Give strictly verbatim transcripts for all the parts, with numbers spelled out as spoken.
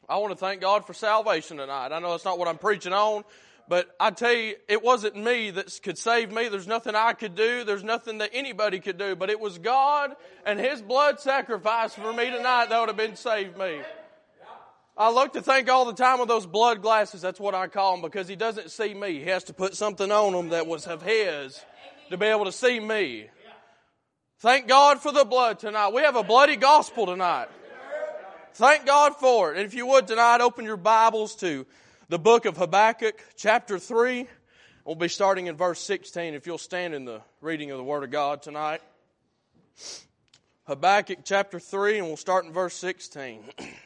I want to thank God for salvation tonight. I know that's not what I'm preaching on, but I tell you, it wasn't me that could save me. There's nothing I could do. There's nothing that anybody could do, but it was God and His blood sacrifice for me tonight that would have been saved me. I look to think all the time of those blood glasses. That's what I call them, because He doesn't see me. He has to put something on them that was of His to be able to see me. Thank God for the blood tonight. We have a bloody gospel tonight. Thank God for it. And if you would tonight, open your Bibles to the book of Habakkuk, chapter three. We'll be starting in verse sixteen, if you'll stand in the reading of the Word of God tonight. Habakkuk chapter three, and we'll start in verse sixteen.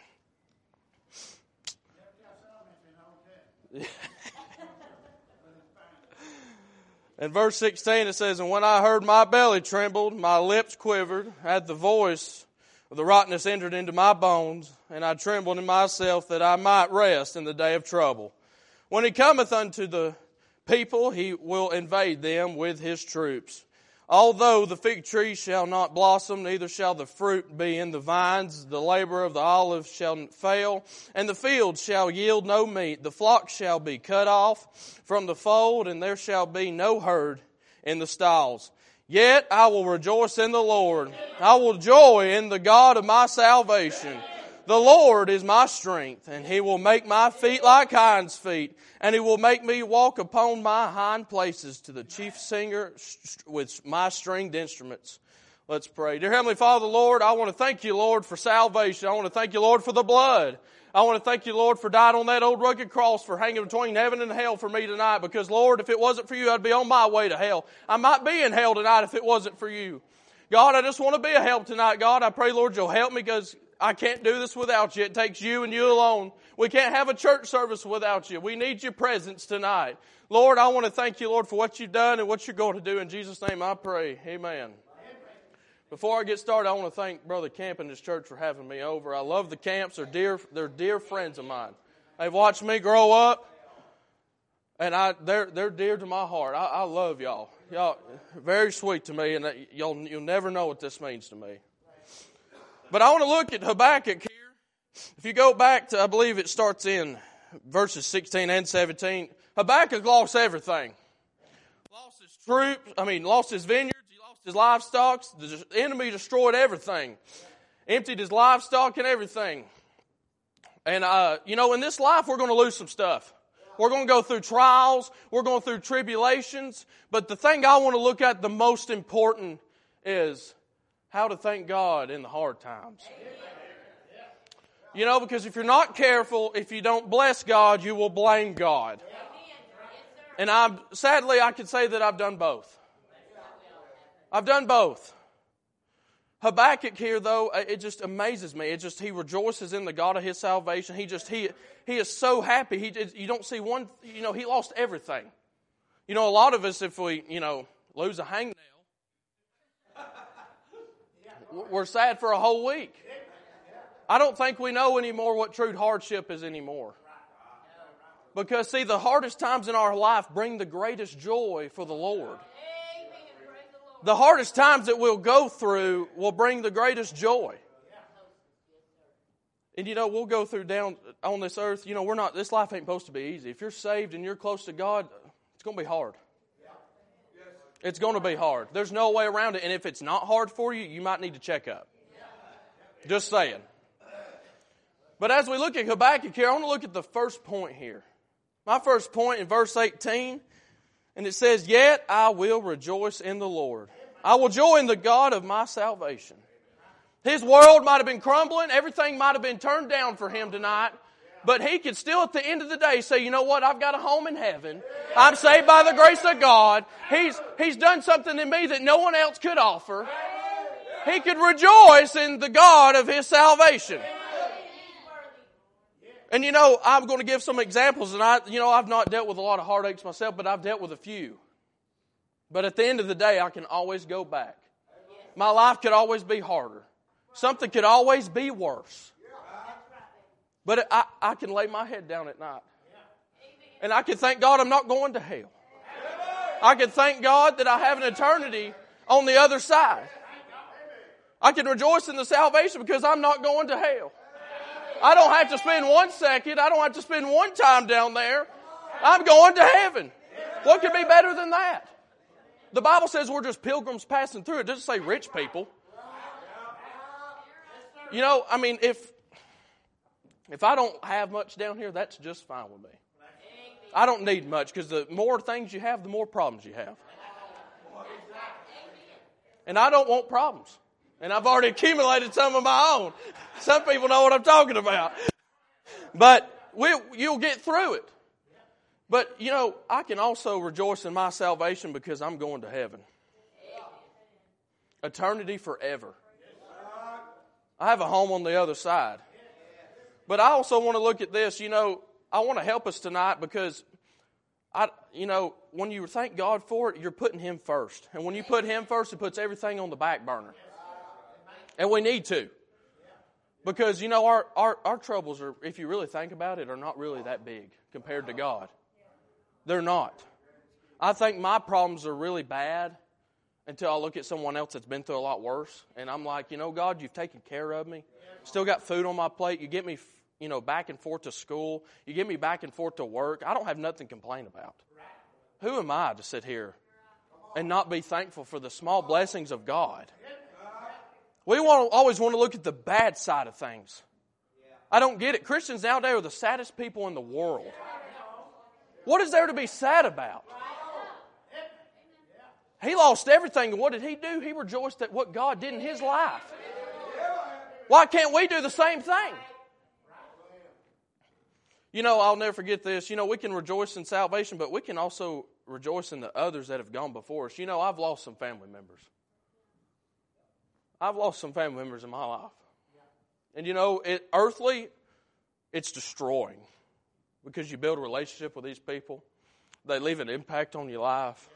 In verse sixteen it says, "And when I heard, my belly trembled, my lips quivered, at the voice of the rottenness entered into my bones, and I trembled in myself that I might rest in the day of trouble. When He cometh unto the people, He will invade them with His troops. Although the fig tree shall not blossom, neither shall the fruit be in the vines, the labor of the olive shall fail, and the field shall yield no meat. The flock shall be cut off from the fold, and there shall be no herd in the stalls. Yet I will rejoice in the Lord. I will joy in the God of my salvation. The Lord is my strength, and He will make my feet like hinds' feet, and He will make me walk upon my hind places to the chief singer with my stringed instruments." Let's pray. Dear Heavenly Father, Lord, I want to thank You, Lord, for salvation. I want to thank You, Lord, for the blood. I want to thank You, Lord, for dying on that old rugged cross, for hanging between heaven and hell for me tonight. Because, Lord, if it wasn't for You, I'd be on my way to hell. I might be in hell tonight if it wasn't for You. God, I just want to be a help tonight. God, I pray, Lord, You'll help me, because I can't do this without You. It takes You and You alone. We can't have a church service without You. We need Your presence tonight. Lord, I want to thank You, Lord, for what You've done and what You're going to do. In Jesus' name I pray. Amen. Before I get started, I want to thank Brother Camp and his church for having me over. I love the Camps. They're dear, they're dear friends of mine. They've watched me grow up, and I they're they're dear to my heart. I, I love y'all. Y'all very sweet to me, and y'all you'll never know what this means to me. But I want to look at Habakkuk here. If you go back to, I believe it starts in verses sixteen and seventeen. Habakkuk lost everything. Lost his troops. I mean, lost his vineyards. His livestock, the enemy destroyed everything. Emptied his livestock and everything. And, uh, you know, in this life, we're going to lose some stuff. We're going to go through trials. We're going through tribulations. But the thing I want to look at the most important is how to thank God in the hard times. You know, because if you're not careful, if you don't bless God, you will blame God. And I'm sadly, I can say that I've done both. I've done both. Habakkuk here, though, it just amazes me. It just, he rejoices in the God of his salvation. He just, he he is so happy. He You don't see one, you know, he lost everything. You know, a lot of us, if we, you know, lose a hangnail, we're sad for a whole week. I don't think we know anymore what true hardship is anymore. Because, see, the hardest times in our life bring the greatest joy for the Lord. The hardest times that we'll go through will bring the greatest joy. And you know, we'll go through down on this earth, you know, we're not, this life ain't supposed to be easy. If you're saved and you're close to God, it's going to be hard. It's going to be hard. There's no way around it. And if it's not hard for you, you might need to check up. Just saying. But as we look at Habakkuk here, I want to look at the first point here. My first point in verse eighteen. And it says, "Yet I will rejoice in the Lord. I will joy in the God of my salvation." His world might have been crumbling. Everything might have been turned down for him tonight. But he could still at the end of the day say, you know what? I've got a home in heaven. I'm saved by the grace of God. He's, he's done something in me that no one else could offer. He could rejoice in the God of his salvation. And you know, I'm going to give some examples, and I, you know, I've not dealt with a lot of heartaches myself, but I've dealt with a few. But at the end of the day, I can always go back. My life could always be harder. Something could always be worse. But I, I can lay my head down at night. And I can thank God I'm not going to hell. I can thank God that I have an eternity on the other side. I can rejoice in the salvation because I'm not going to hell. I don't have to spend one second. I don't have to spend one time down there. I'm going to heaven. What could be better than that? The Bible says we're just pilgrims passing through. It doesn't say rich people. You know, I mean, if if I don't have much down here, that's just fine with me. I don't need much, because the more things you have, the more problems you have. And I don't want problems. And I've already accumulated some of my own. Some people know what I'm talking about. But we, you'll get through it. But, you know, I can also rejoice in my salvation because I'm going to heaven. Eternity forever. I have a home on the other side. But I also want to look at this. You know, I want to help us tonight because, I, you know, when you thank God for it, you're putting Him first. And when you put Him first, it puts everything on the back burner. And we need to. Because, you know, our, our, our troubles are, if you really think about it, are not really that big compared to God. They're not. I think my problems are really bad until I look at someone else that's been through a lot worse. And I'm like, you know, God, you've taken care of me. Still got food on my plate. You get me, you know, back and forth to school. You get me back and forth to work. I don't have nothing to complain about. Who am I to sit here and not be thankful for the small blessings of God? We want to, always want to look at the bad side of things. I don't get it. Christians nowadays are the saddest people in the world. What is there to be sad about? He lost everything, and what did he do? He rejoiced at what God did in his life. Why can't we do the same thing? You know, I'll never forget this. You know, we can rejoice in salvation, but we can also rejoice in the others that have gone before us. You know, I've lost some family members. I've lost some family members in my life. And you know, it, earthly, it's destroying. Because you build a relationship with these people. They leave an impact on your life.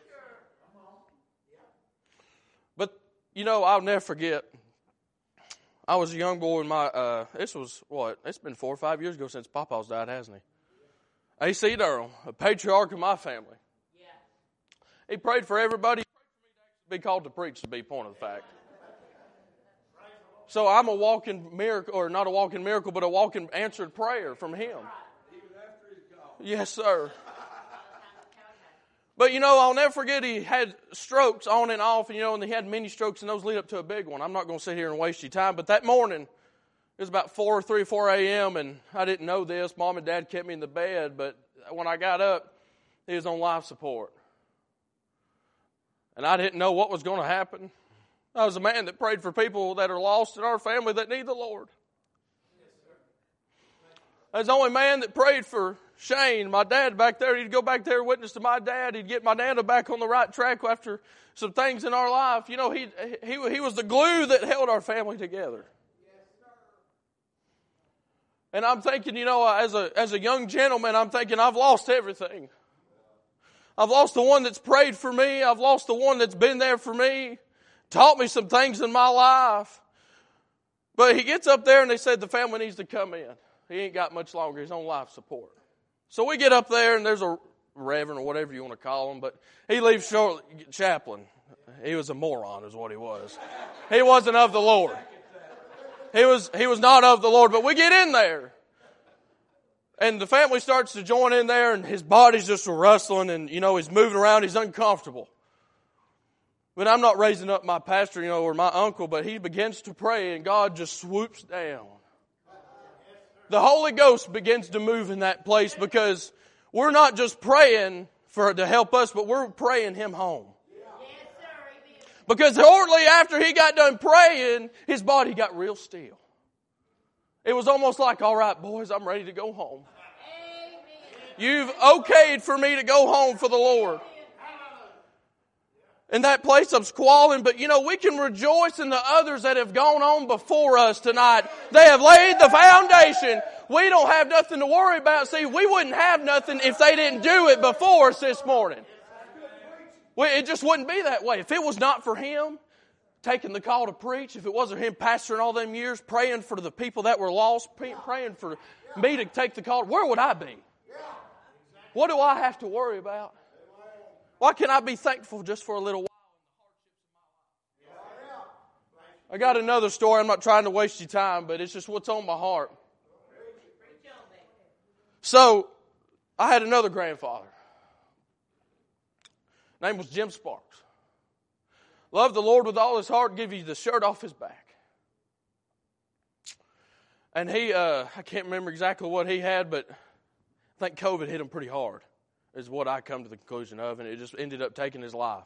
But, you know, I'll never forget. I was a young boy in my, uh, this was, what, it's been four or five years ago since Papa's died, hasn't he? A C Durham, a patriarch of my family. He prayed for everybody. He prayed for me to be called to preach, to be point of the fact. So I'm a walking miracle, or not a walking miracle, but a walking answered prayer from him. Yes, sir. But, you know, I'll never forget he had strokes on and off, and, you know, and he had many strokes, and those lead up to a big one. I'm not going to sit here and waste your time, but that morning, it was about four, three, four a.m., and I didn't know this. Mom and Dad kept me in the bed, but when I got up, he was on life support. And I didn't know what was going to happen. I was a man that prayed for people that are lost in our family that need the Lord. I was the only man that prayed for Shane, my dad back there. He'd go back there and witness to my dad. He'd get my nana back on the right track after some things in our life. You know, he he he was the glue that held our family together. And I'm thinking, you know, as a as a young gentleman, I'm thinking I've lost everything. I've lost the one that's prayed for me. I've lost the one that's been there for me, taught me some things in my life. But he gets up there and they said the family needs to come in. He ain't got much longer. He's on life support. So we get up there, and there's a reverend or whatever you want to call him, but he leaves shortly. Chaplain. He was a moron is what he was. He wasn't of the Lord. He was, he was not of the Lord, but we get in there. And the family starts to join in there, and his body's just rustling, and, you know, he's moving around. He's uncomfortable. But I'm not raising up my pastor, you know, or my uncle, but he begins to pray, and God just swoops down. The Holy Ghost begins to move in that place because we're not just praying for to help us, but we're praying him home. Because shortly after he got done praying, his body got real still. It was almost like, all right, boys, I'm ready to go home. You've okayed for me to go home for the Lord. In that place I'm squalling, but you know, we can rejoice in the others that have gone on before us tonight. They have laid the foundation. We don't have nothing to worry about. See, we wouldn't have nothing if they didn't do it before us this morning. We, it just wouldn't be that way. If it was not for him taking the call to preach, if it wasn't him pastoring all them years, praying for the people that were lost, praying for me to take the call, where would I be? What do I have to worry about? Why can't I be thankful just for a little while? I got another story. I'm not trying to waste your time, but it's just what's on my heart. So, I had another grandfather. His name was Jim Sparks. Loved the Lord with all his heart, give you the shirt off his back. And he, uh, I can't remember exactly what he had, but I think COVID hit him pretty hard, is what I come to the conclusion of, and it just ended up taking his life.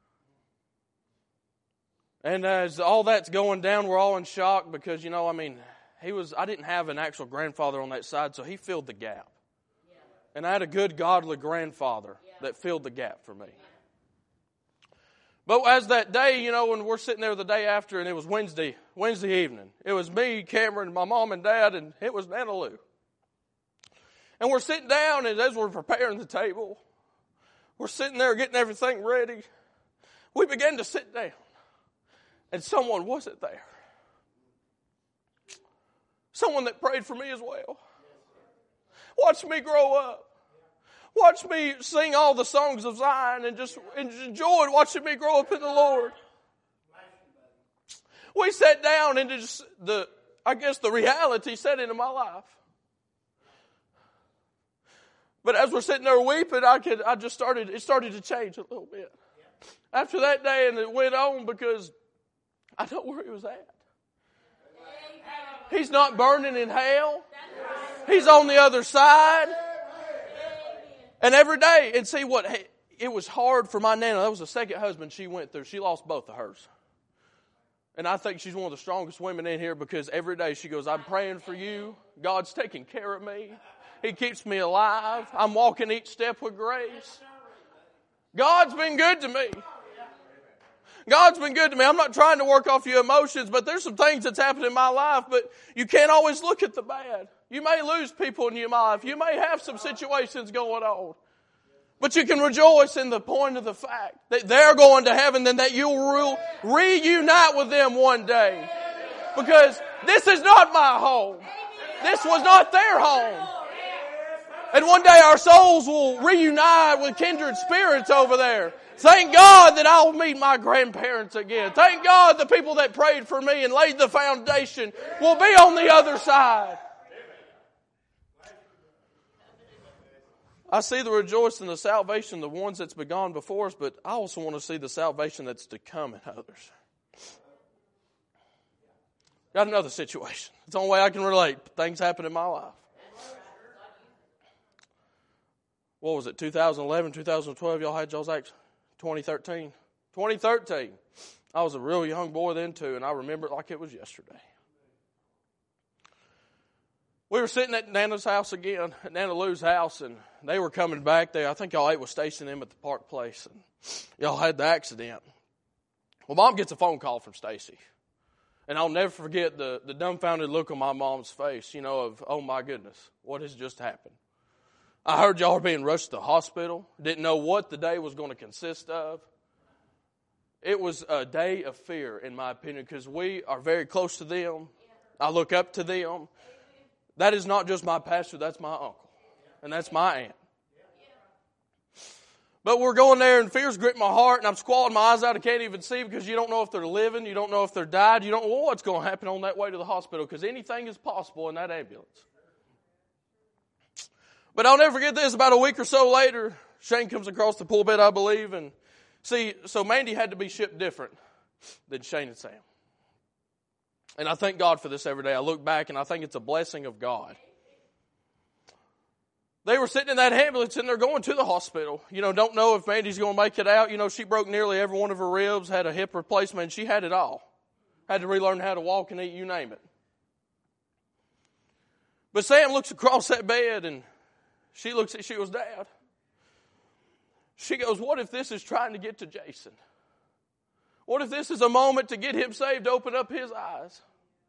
And as all that's going down, we're all in shock because, you know, I mean, he was, I didn't have an actual grandfather on that side, so he filled the gap. Yeah. And I had a good, godly grandfather yeah. that filled the gap for me. Yeah. But as that day, you know, when we're sitting there the day after, and it was Wednesday, Wednesday evening. It was me, Cameron, my mom and dad, and it was Nana Lou. And we're sitting down, and as we're preparing the table, we're sitting there getting everything ready. We began to sit down, and someone wasn't there. Someone that prayed for me as well. Watched me grow up. Watched me sing all the songs of Zion and just enjoyed watching me grow up in the Lord. We sat down and just the, I guess the reality set into my life. But as we're sitting there weeping, I could, I just started, it started to change a little bit. After that day, and it went on because I know where he was at. He's not burning in hell. He's on the other side. And every day, and see what, it was hard for my Nana. That was the second husband she went through. She lost both of hers. And I think she's one of the strongest women in here because every day she goes, I'm praying for you. God's taking care of me. He keeps me alive. I'm walking each step with grace. God's been good to me. God's been good to me. I'm not trying to work off your emotions, but there's some things that's happened in my life, but you can't always look at the bad. You may lose people in your life. You may have some situations going on. But you can rejoice in the point of the fact that they're going to heaven and that you'll reunite with them one day. Because this is not my home. This was not their home. And one day our souls will reunite with kindred spirits over there. Thank God that I'll meet my grandparents again. Thank God the people that prayed for me and laid the foundation will be on the other side. I see the rejoicing, the salvation, the ones that's begun before us, but I also want to see the salvation that's to come in others. Got another situation. It's the only way I can relate. Things happen in my life. What was it, two thousand eleven, two thousand twelve, y'all had y'all's acts? twenty thirteen. twenty thirteen. I was a real young boy then too, and I remember it like it was yesterday. We were sitting at Nana's house again, at Nana Lou's house, and they were coming back there. I think y'all eight was stationing them at the Park Place, and y'all had the accident. Well, Mom gets a phone call from Stacy, and I'll never forget the, the dumbfounded look on my mom's face, you know, of, oh my goodness, what has just happened? I heard y'all were being rushed to the hospital. Didn't know what the day was going to consist of. It was a day of fear, in my opinion, because we are very close to them. I look up to them. That is not just my pastor, that's my uncle. And that's my aunt. But we're going there and fear's gripping my heart and I'm squalling my eyes out. I can't even see because you don't know if they're living. You don't know if they're died. You don't know what's going to happen on that way to the hospital because anything is possible in that ambulance. But I'll never forget this. About a week or so later, Shane comes across the pulpit, I believe. And see, so Mandy had to be shipped different than Shane and Sam. And I thank God for this every day. I look back and I think it's a blessing of God. They were sitting in that ambulance and they're going to the hospital. You know, don't know if Mandy's going to make it out. You know, she broke nearly every one of her ribs, had a hip replacement. She had it all. Had to relearn how to walk and eat, you name it. But Sam looks across that bed and she looks at, she goes, Dad. She goes, what if this is trying to get to Jason? What if this is a moment to get him saved, open up his eyes?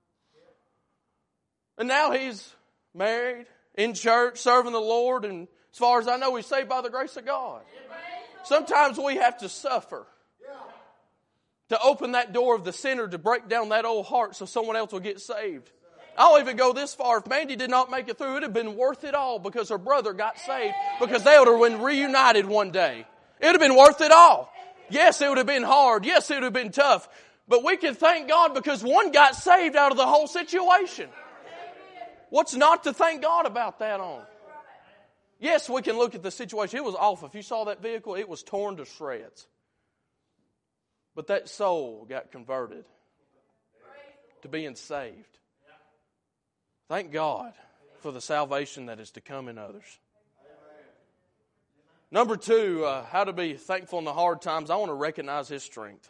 And now he's married, in church, serving the Lord, and as far as I know, he's saved by the grace of God. Sometimes we have to suffer to open that door of the sinner, to break down that old heart so someone else will get saved. I'll even go this far. If Mandy did not make it through, it would have been worth it all because her brother got saved, because they would have been reunited one day. It would have been worth it all. Yes, it would have been hard. Yes, it would have been tough. But we can thank God because one got saved out of the whole situation. What's not to thank God about that on? Yes, we can look at the situation. It was awful. If you saw that vehicle, it was torn to shreds. But that soul got converted to being saved. Thank God for the salvation that is to come in others. Number two, uh, how to be thankful in the hard times. I want to recognize His strength.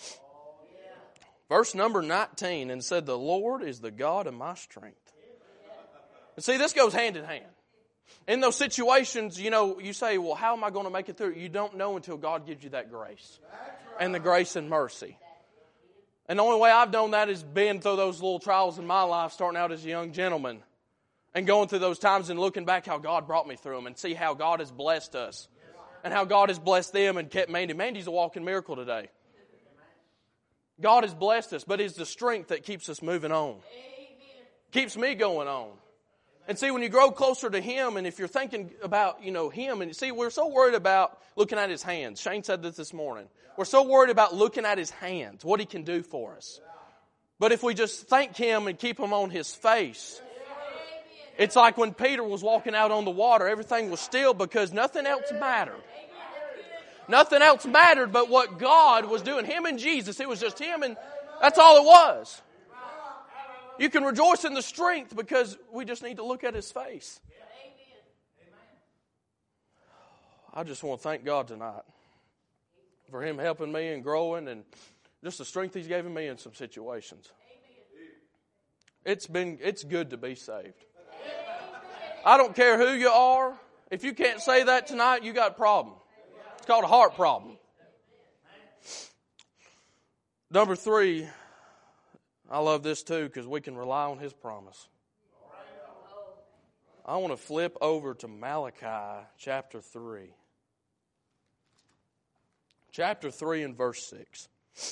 Verse number nineteen, and said, the Lord is the God of my strength. And see, this goes hand in hand. In those situations, you know, you say, well, how am I going to make it through? You don't know until God gives you that grace. And the grace and mercy. And the only way I've known that is being through those little trials in my life, starting out as a young gentleman. And going through those times and looking back how God brought me through them. And see how God has blessed us. And how God has blessed them and kept Mandy. Mandy's a walking miracle today. God has blessed us, but it's the strength that keeps us moving on. Keeps me going on. And see, when you grow closer to Him, and if you're thinking about, you know, Him, and see, we're so worried about looking at His hands. Shane said this this morning. We're so worried about looking at His hands, what He can do for us. But if we just thank Him and keep Him on His face, it's like when Peter was walking out on the water, everything was still because nothing else mattered. Nothing else mattered but what God was doing. Him and Jesus, it was just Him, and that's all it was. You can rejoice in the strength because we just need to look at His face. I just want to thank God tonight for Him helping me and growing and just the strength He's given me in some situations. It's been, it's good to be saved. I don't care who you are. If you can't say that tonight, you got a problem. It's called a heart problem. Number three, I love this too because we can rely on His promise. I want to flip over to Malachi chapter three. Chapter three and verse six.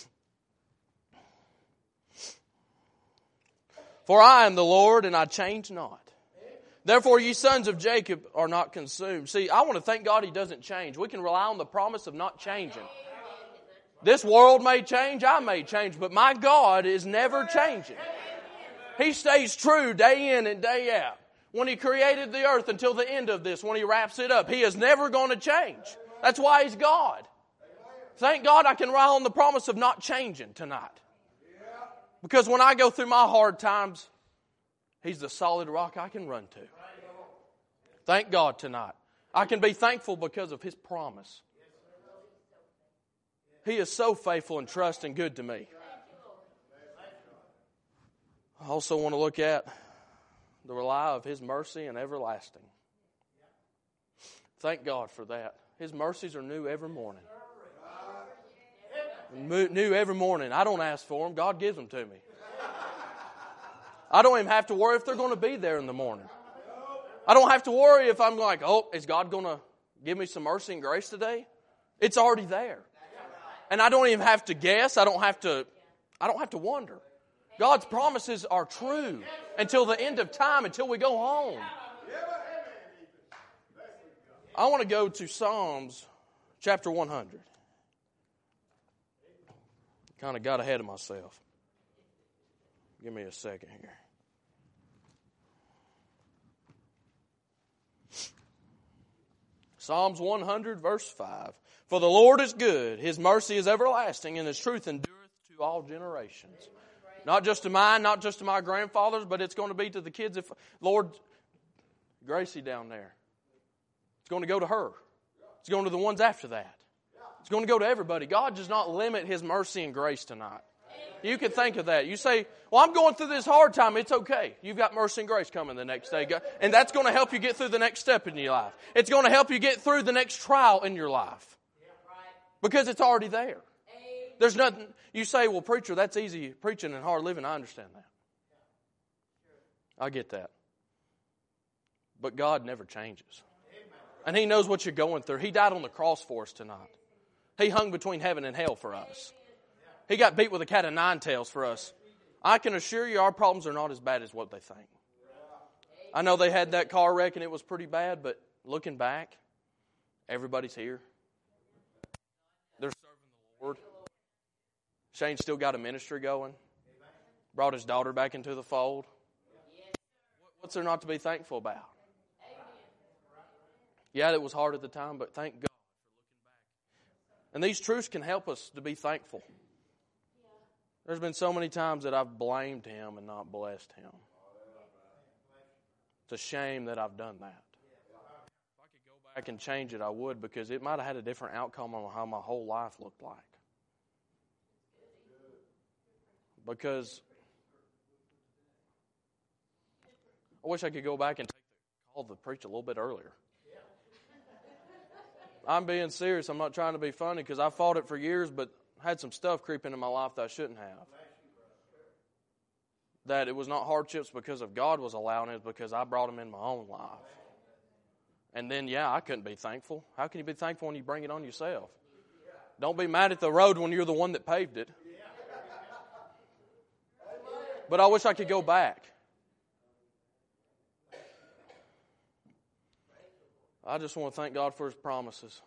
For I am the Lord and I change not. Therefore, ye sons of Jacob are not consumed. See, I want to thank God He doesn't change. We can rely on the promise of not changing. This world may change, I may change, but my God is never changing. He stays true day in and day out. When He created the earth until the end of this, when He wraps it up, He is never going to change. That's why He's God. Thank God I can rely on the promise of not changing tonight. Because when I go through my hard times, He's the solid rock I can run to. Thank God tonight. I can be thankful because of His promise. He is so faithful and trust and good to me. I also want to look at the rely of His mercy and everlasting. Thank God for that. His mercies are new every morning. New every morning. I don't ask for them. God gives them to me. I don't even have to worry if they're going to be there in the morning. I don't have to worry if I'm like, oh, is God going to give me some mercy and grace today? It's already there. And I don't even have to guess. I don't have to, I don't have to wonder. God's promises are true until the end of time, until we go home. I want to go to Psalms chapter one hundred. Kind of got ahead of myself. Give me a second here. Psalms one hundred, verse five. For the Lord is good, His mercy is everlasting, and His truth endureth to all generations. Not just to mine, not just to my grandfathers, but it's going to be to the kids. If Lord, Gracie down there, it's going to go to her. It's going to the ones after that. It's going to go to everybody. God does not limit His mercy and grace tonight. You can think of that. You say, well, I'm going through this hard time. It's okay. You've got mercy and grace coming the next day. And that's going to help you get through the next step in your life. It's going to help you get through the next trial in your life. Because it's already there. There's nothing. You say, well, preacher, that's easy preaching and hard living. I understand that. I get that. But God never changes. And He knows what you're going through. He died on the cross for us tonight. He hung between heaven and hell for us. He got beat with a cat of nine tails for us. I can assure you our problems are not as bad as what they think. I know they had that car wreck and it was pretty bad, but looking back, everybody's here. They're serving the Lord. Shane still got a ministry going. Brought his daughter back into the fold. What's there not to be thankful about? Yeah, it was hard at the time, but thank God. And these truths can help us to be thankful. There's been so many times that I've blamed Him and not blessed Him. It's a shame that I've done that. If I could go back and change it, I would, because it might have had a different outcome on how my whole life looked like. Because I wish I could go back and take the call to preach a little bit earlier. I'm being serious. I'm not trying to be funny, because I fought it for years, but had some stuff creep into my life that I shouldn't have. That it was not hardships because of God was allowing it, because I brought them in my own life. And then, yeah, I couldn't be thankful. How can you be thankful when you bring it on yourself? Don't be mad at the road when you're the one that paved it. But I wish I could go back. I just want to thank God for His promises.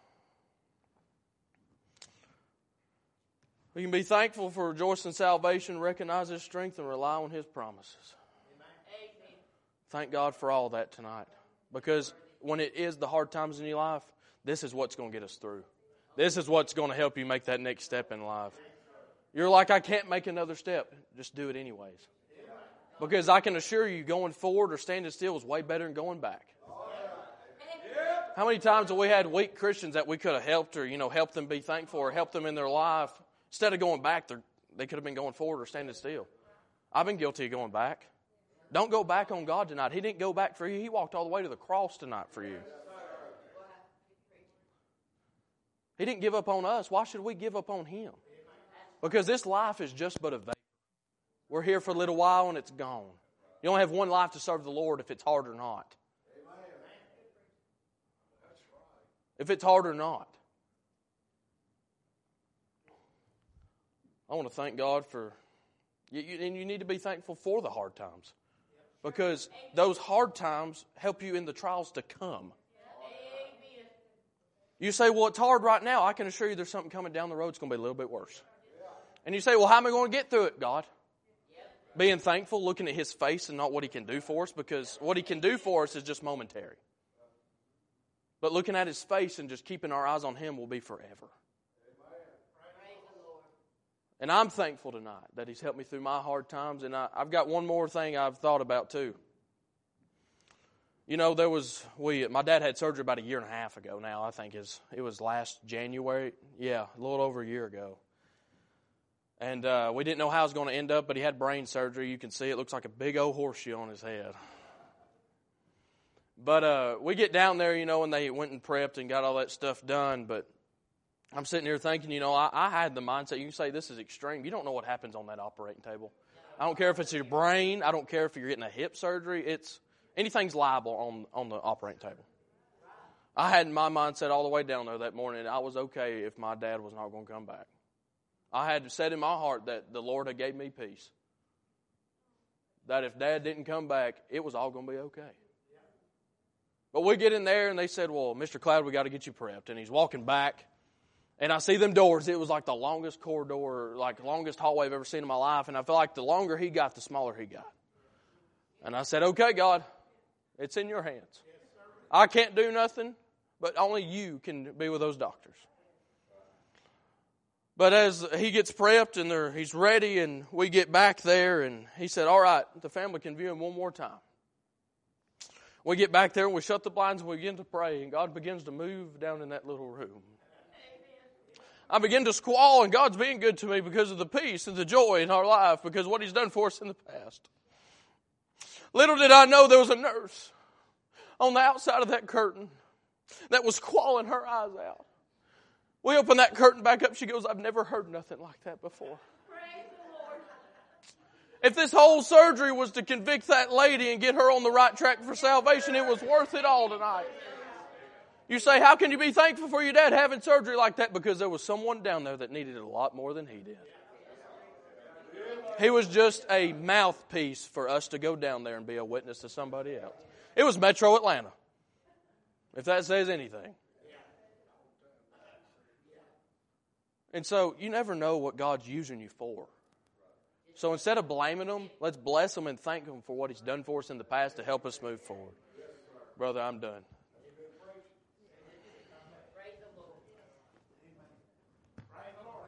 We can be thankful for rejoice in salvation, recognize His strength, and rely on His promises. Amen. Thank God for all that tonight. Because when it is the hard times in your life, this is what's going to get us through. This is what's going to help you make that next step in life. You're like, I can't make another step. Just do it anyways. Because I can assure you, going forward or standing still is way better than going back. How many times have we had weak Christians that we could have helped, or, you know, helped them be thankful, or helped them in their life? Instead of going back, they could have been going forward or standing still. I've been guilty of going back. Don't go back on God tonight. He didn't go back for you. He walked all the way to the cross tonight for you. He didn't give up on us. Why should we give up on Him? Because this life is just but a vapor. We're here for a little while and it's gone. You only have one life to serve the Lord, if it's hard or not. If it's hard or not. I want to thank God for, you, you, and you need to be thankful for the hard times. Because those hard times help you in the trials to come. You say, well, it's hard right now. I can assure you there's something coming down the road that's going to be a little bit worse. And you say, well, how am I going to get through it, God? Being thankful, looking at His face and not what He can do for us, because what He can do for us is just momentary. But looking at His face and just keeping our eyes on Him will be forever. And I'm thankful tonight that He's helped me through my hard times. And I, I've got one more thing I've thought about too. You know, there was, we, my dad had surgery about a year and a half ago now, I think is it was last January. Yeah, a little over a year ago. And uh, we didn't know how it was going to end up, but he had brain surgery. You can see it looks like a big old horseshoe on his head. But uh, we get down there, you know, and they went and prepped and got all that stuff done. But I'm sitting here thinking, you know, I, I had the mindset, you can say this is extreme. You don't know what happens on that operating table. I don't care if it's your brain. I don't care if you're getting a hip surgery. It's anything's liable on, on the operating table. I had my mindset all the way down there that morning. I was okay if my dad was not going to come back. I had said in my heart that the Lord had gave me peace. That if Dad didn't come back, it was all going to be okay. But we get in there and they said, well, Mister Cloud, we got to get you prepped. And he's walking back. And I see them doors. It was like the longest corridor, like longest hallway I've ever seen in my life. And I felt like the longer he got, the smaller he got. And I said, okay, God, it's in your hands. I can't do nothing, but only you can be with those doctors. But as he gets prepped and they're, he's ready and we get back there and he said, all right, the family can view him one more time. We get back there and we shut the blinds and we begin to pray and God begins to move down in that little room. I begin to squall and God's being good to me because of the peace and the joy in our life because of what He's done for us in the past. Little did I know there was a nurse on the outside of that curtain that was squalling her eyes out. We opened that curtain back up. She goes, I've never heard nothing like that before. Praise the Lord. If this whole surgery was to convict that lady and get her on the right track for salvation, it was worth it all tonight. You say, how can you be thankful for your dad having surgery like that? Because there was someone down there that needed it a lot more than he did. He was just a mouthpiece for us to go down there and be a witness to somebody else. It was Metro Atlanta, if that says anything. And so you never know what God's using you for. So instead of blaming Him, let's bless Him and thank Him for what He's done for us in the past to help us move forward. Brother, I'm done.